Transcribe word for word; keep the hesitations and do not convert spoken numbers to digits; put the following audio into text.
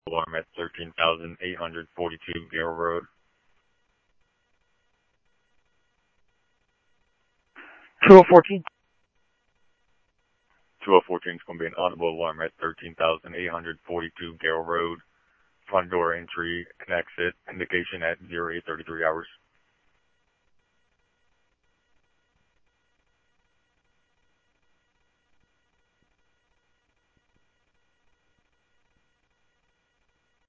Alarm at thirteen thousand eight hundred forty-two Gale Road. two oh fourteen. two oh fourteen is going to be an audible alarm at thirteen thousand eight hundred forty-two Gale Road. Front door entry and exit indication at zero eight thirty-three hours.